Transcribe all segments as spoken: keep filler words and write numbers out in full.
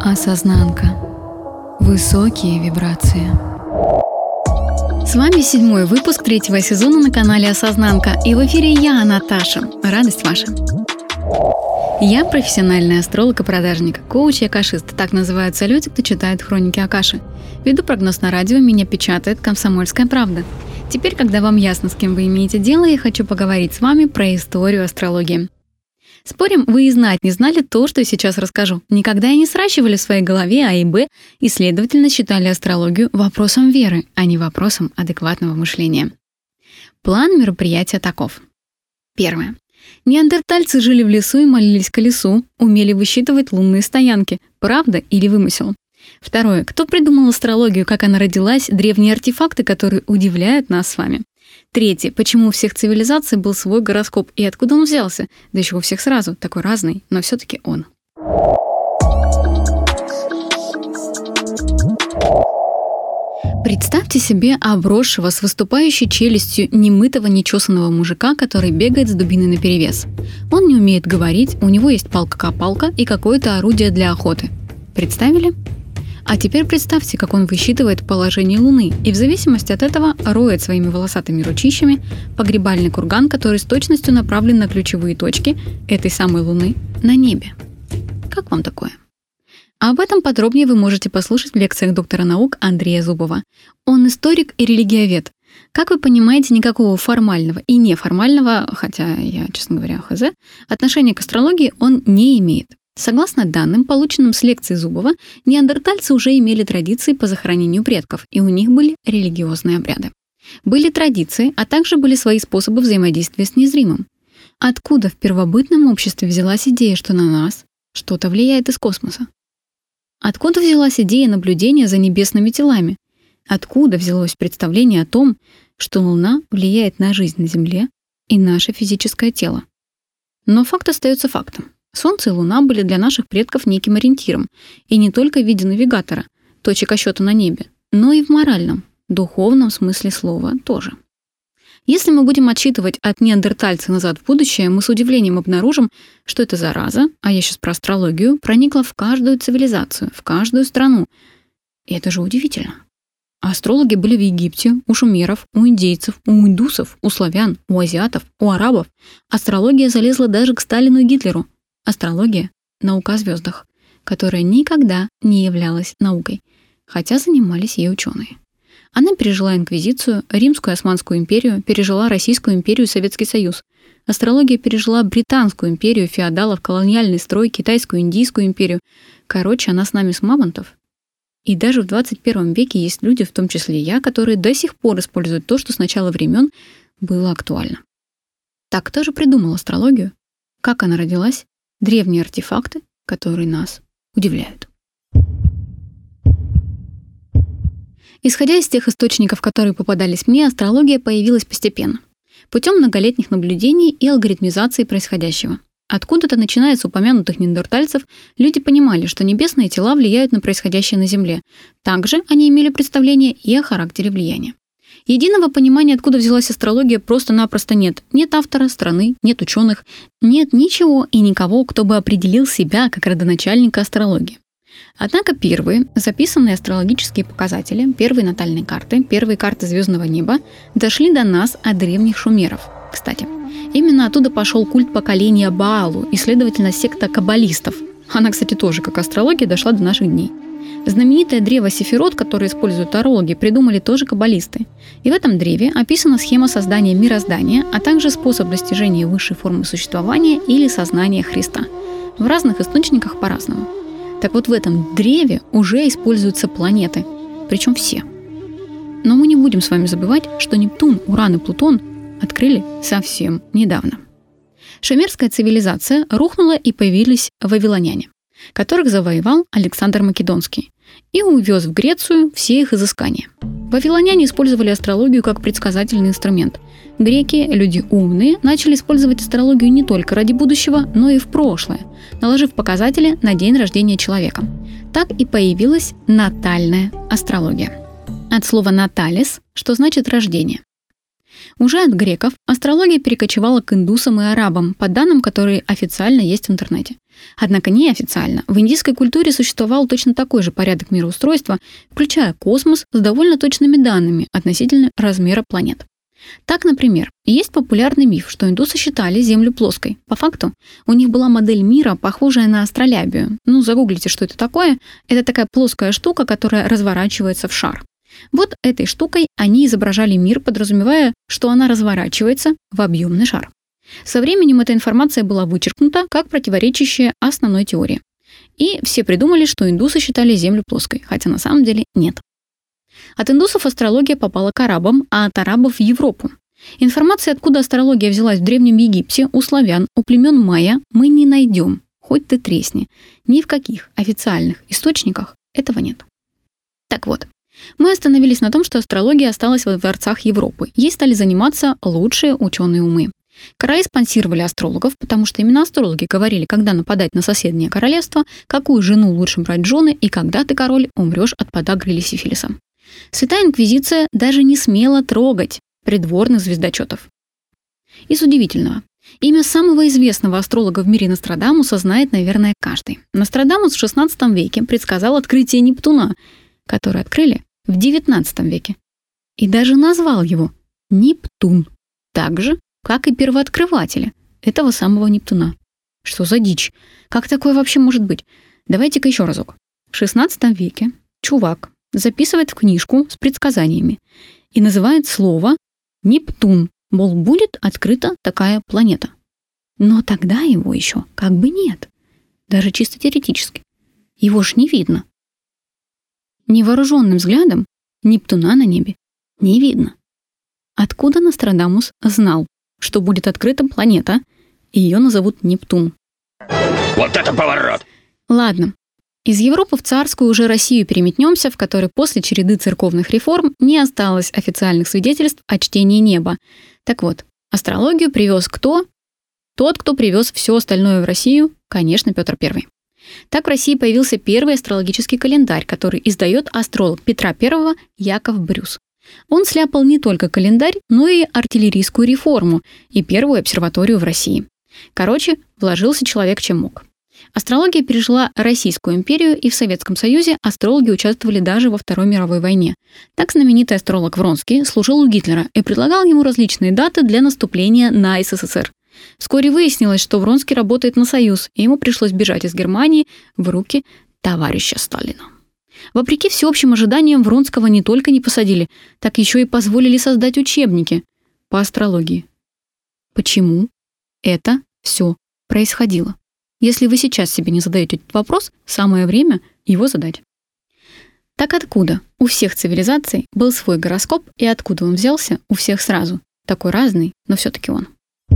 Осознанка. Высокие вибрации. С вами седьмой выпуск третьего сезона на канале Осознанка. И в эфире я, Наташа. Радость ваша. Я профессиональный астролог и продажник, коуч и акашист. Так называются люди, кто читает хроники Акаши. Веду прогноз на радио, меня печатает «Комсомольская правда». Теперь, когда вам ясно, с кем вы имеете дело, я хочу поговорить с вами про историю астрологии. Спорим, вы и знать не знали то, что я сейчас расскажу. Никогда и не сращивали в своей голове А и Б и, следовательно, считали астрологию вопросом веры, а не вопросом адекватного мышления. План мероприятия таков. Первое. Неандертальцы жили в лесу и молились колесу, умели высчитывать лунные стоянки. Правда или вымысел? Второе. Кто придумал астрологию, как она родилась, древние артефакты, которые удивляют нас с вами? Третье. Почему у всех цивилизаций был свой гороскоп и откуда он взялся? Да еще у всех сразу, такой разный, но все-таки он. Представьте себе обросшего с выступающей челюстью немытого, нечесанного мужика, который бегает с дубиной наперевес. Он не умеет говорить, у него есть палка-копалка и какое-то орудие для охоты. Представили? А теперь представьте, как он высчитывает положение Луны и в зависимости от этого роет своими волосатыми ручищами погребальный курган, который с точностью направлен на ключевые точки этой самой Луны на небе. Как вам такое? А об этом подробнее вы можете послушать в лекциях доктора наук Андрея Зубова. Он историк и религиовед. Как вы понимаете, никакого формального и неформального, хотя я, честно говоря, хз, отношения к астрологии он не имеет. Согласно данным, полученным с лекции Зубова, неандертальцы уже имели традиции по захоронению предков, и у них были религиозные обряды. Были традиции, а также были свои способы взаимодействия с незримым. Откуда в первобытном обществе взялась идея, что на нас что-то влияет из космоса? Откуда взялась идея наблюдения за небесными телами? Откуда взялось представление о том, что Луна влияет на жизнь на Земле и наше физическое тело? Но факт остается фактом. Солнце и Луна были для наших предков неким ориентиром, и не только в виде навигатора, точек отсчета на небе, но и в моральном, духовном смысле слова тоже. Если мы будем отсчитывать от неандертальца назад в будущее, мы с удивлением обнаружим, что эта зараза, а я сейчас про астрологию, проникла в каждую цивилизацию, в каждую страну. И это же удивительно. Астрологи были в Египте, у шумеров, у индейцев, у индусов, у славян, у азиатов, у арабов. Астрология залезла даже к Сталину и Гитлеру. Астрология — наука о звездах, которая никогда не являлась наукой, хотя занимались ей ученые. Она пережила инквизицию, Римскую и Османскую империю, пережила Российскую империю и Советский Союз. Астрология пережила Британскую империю, феодалов, колониальный строй, Китайскую, Индийскую империю. Короче, она с нами с мамонтов. И даже в двадцать первом веке есть люди, в том числе и я, которые до сих пор используют то, что с начала времен было актуально. Так кто же придумал астрологию? Как она родилась? Древние артефакты, которые нас удивляют. Исходя из тех источников, которые попадались мне, астрология появилась постепенно, путем многолетних наблюдений и алгоритмизации происходящего. Откуда-то, начиная с упомянутых неандертальцев, люди понимали, что небесные тела влияют на происходящее на Земле. Также они имели представление и о характере влияния. Единого понимания, откуда взялась астрология, просто-напросто нет. Нет автора, страны, нет ученых, нет ничего и никого, кто бы определил себя как родоначальника астрологии. Однако первые записанные астрологические показатели, первые натальные карты, первые карты звездного неба дошли до нас от древних шумеров. Кстати, именно оттуда пошел культ поколения Баалу и, следовательно, секта каббалистов. Она, кстати, тоже, как астрология, дошла до наших дней. Знаменитое древо Сефирот, которое используют тарологи, придумали тоже каббалисты. И в этом древе описана схема создания мироздания, а также способ достижения высшей формы существования или сознания Христа. В разных источниках по-разному. Так вот, в этом древе уже используются планеты, причем все. Но мы не будем с вами забывать, что Нептун, Уран и Плутон открыли совсем недавно. Шумерская цивилизация рухнула, и появились вавилоняне, которых завоевал Александр Македонский, и увез в Грецию все их изыскания. Вавилоняне использовали астрологию как предсказательный инструмент. Греки, люди умные, начали использовать астрологию не только ради будущего, но и в прошлое, наложив показатели на день рождения человека. Так и появилась натальная астрология. От слова «наталис», что значит «рождение». Уже от греков астрология перекочевала к индусам и арабам, по данным, которые официально есть в интернете. Однако неофициально в индийской культуре существовал точно такой же порядок мироустройства, включая космос с довольно точными данными относительно размера планет. Так, например, есть популярный миф, что индусы считали Землю плоской. По факту, у них была модель мира, похожая на астролябию. Ну, загуглите, что это такое. Это такая плоская штука, которая разворачивается в шар. Вот этой штукой они изображали мир, подразумевая, что она разворачивается в объемный шар. Со временем эта информация была вычеркнута как противоречащая основной теории. И все придумали, что индусы считали Землю плоской, хотя на самом деле нет. От индусов астрология попала к арабам, а от арабов в Европу. Информации, откуда астрология взялась в Древнем Египте, у славян, у племен майя, мы не найдем, хоть ты тресни. Ни в каких официальных источниках этого нет. Так вот, мы остановились на том, что астрология осталась во дворцах Европы. Ей стали заниматься лучшие ученые умы. Короли спонсировали астрологов, потому что именно астрологи говорили, когда нападать на соседнее королевство, какую жену лучше брать в жены и когда ты, король, умрешь от подагры или сифилиса. Святая Инквизиция даже не смела трогать придворных звездочетов. Из удивительного. Имя самого известного астролога в мире Нострадамуса знает, наверное, каждый. Нострадамус в шестнадцатом веке предсказал открытие Нептуна, которое открыли в девятнадцатом веке. И даже назвал его Нептун, так же, как и первооткрыватели этого самого Нептуна. Что за дичь? Как такое вообще может быть? Давайте-ка еще разок. В шестнадцатом веке чувак записывает в книжку с предсказаниями и называет слово Нептун, мол, будет открыта такая планета. Но тогда его еще как бы нет, даже чисто теоретически. Его ж не видно. Невооруженным взглядом Нептуна на небе не видно. Откуда Нострадамус знал, что будет открыта планета, и ее назовут Нептун? Вот это поворот! Ладно. Из Европы в царскую уже Россию переметнемся, в которой после череды церковных реформ не осталось официальных свидетельств о чтении неба. Так вот, астрологию привез кто? Тот, кто привез все остальное в Россию, конечно, Петр Первый. Так в России появился первый астрологический календарь, который издает астролог Петра Первого Яков Брюс. Он сляпал не только календарь, но и артиллерийскую реформу и первую обсерваторию в России. Короче, вложился человек чем мог. Астрология пережила Российскую империю, и в Советском Союзе астрологи участвовали даже во Второй мировой войне. Так знаменитый астролог Вронский служил у Гитлера и предлагал ему различные даты для наступления на СССР. Вскоре выяснилось, что Вронский работает на Союз, и ему пришлось бежать из Германии в руки товарища Сталина. Вопреки всеобщим ожиданиям, Вронского не только не посадили, так еще и позволили создать учебники по астрологии. Почему это все происходило? Если вы сейчас себе не задаете этот вопрос, самое время его задать. Так откуда у всех цивилизаций был свой гороскоп, и откуда он взялся у всех сразу? Такой разный, но все-таки он.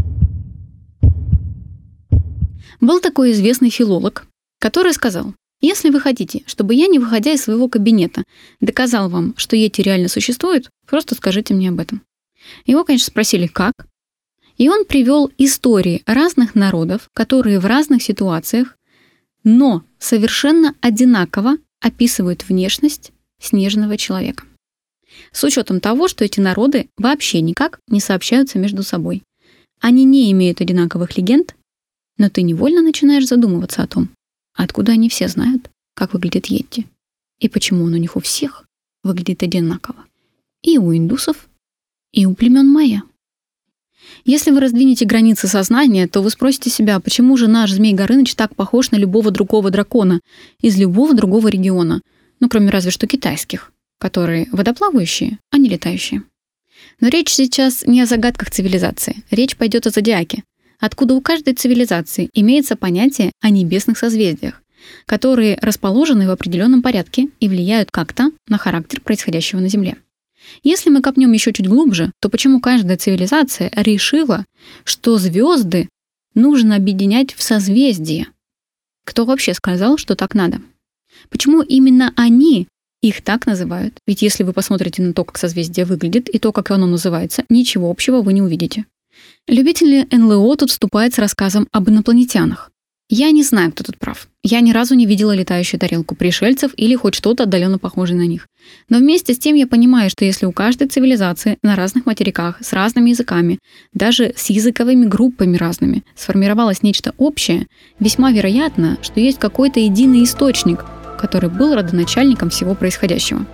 Был такой известный филолог, который сказал: если вы хотите, чтобы я, не выходя из своего кабинета, доказал вам, что йети реально существуют, просто скажите мне об этом. Его, конечно, спросили, как. И он привел истории разных народов, которые в разных ситуациях, но совершенно одинаково описывают внешность снежного человека. С учетом того, что эти народы вообще никак не сообщаются между собой. Они не имеют одинаковых легенд, но ты невольно начинаешь задумываться о том, откуда они все знают, как выглядит йети, и почему он у них у всех выглядит одинаково. И у индусов, и у племен майя. Если вы раздвинете границы сознания, то вы спросите себя, почему же наш Змей Горыныч так похож на любого другого дракона из любого другого региона, ну, кроме разве что китайских, которые водоплавающие, а не летающие. Но речь сейчас не о загадках цивилизации, речь пойдет о зодиаке, откуда у каждой цивилизации имеется понятие о небесных созвездиях, которые расположены в определенном порядке и влияют как-то на характер происходящего на Земле. Если мы копнем еще чуть глубже, то почему каждая цивилизация решила, что звезды нужно объединять в созвездия? Кто вообще сказал, что так надо? Почему именно они их так называют? Ведь если вы посмотрите на то, как созвездие выглядит, и то, как оно называется, ничего общего вы не увидите. Любители эн эл о тут вступают с рассказом об инопланетянах. Я не знаю, кто тут прав. Я ни разу не видела летающую тарелку пришельцев или хоть что-то отдаленно похожее на них. Но вместе с тем я понимаю, что если у каждой цивилизации на разных материках, с разными языками, даже с языковыми группами разными, сформировалось нечто общее, весьма вероятно, что есть какой-то единый источник, который был родоначальником всего происходящего.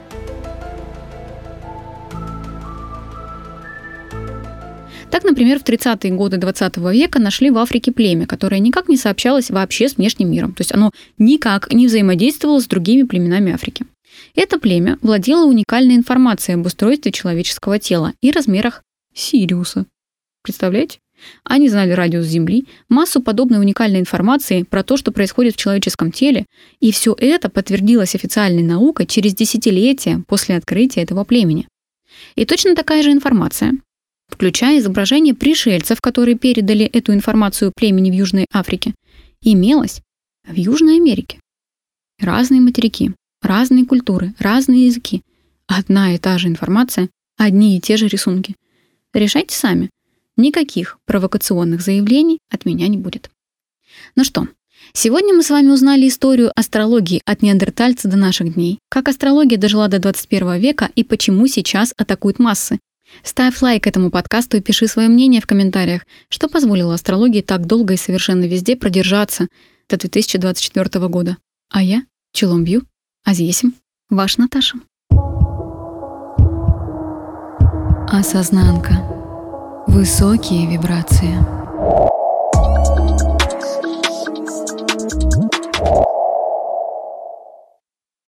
Так, например, в тридцатые годы двадцатого века нашли в Африке племя, которое никак не сообщалось вообще с внешним миром. То есть оно никак не взаимодействовало с другими племенами Африки. Это племя владело уникальной информацией об устройстве человеческого тела и размерах Сириуса. Представляете? Они знали радиус Земли, массу подобной уникальной информации про то, что происходит в человеческом теле, и все это подтвердилось официальной наукой через десятилетия после открытия этого племени. И точно такая же информация, включая изображение пришельцев, которые передали эту информацию племени в Южной Африке, имелось в Южной Америке. Разные материки, разные культуры, разные языки. Одна и та же информация, одни и те же рисунки. Решайте сами. Никаких провокационных заявлений от меня не будет. Ну что, сегодня мы с вами узнали историю астрологии от неандертальца до наших дней, как астрология дожила до двадцать первого века и почему сейчас атакуют массы. Ставь лайк этому подкасту и пиши свое мнение в комментариях, что позволило астрологии так долго и совершенно везде продержаться до две тысячи двадцать четвёртого года. А я, Челом Бью, Азьесим, ваш Наташа. Осознанка. Высокие вибрации.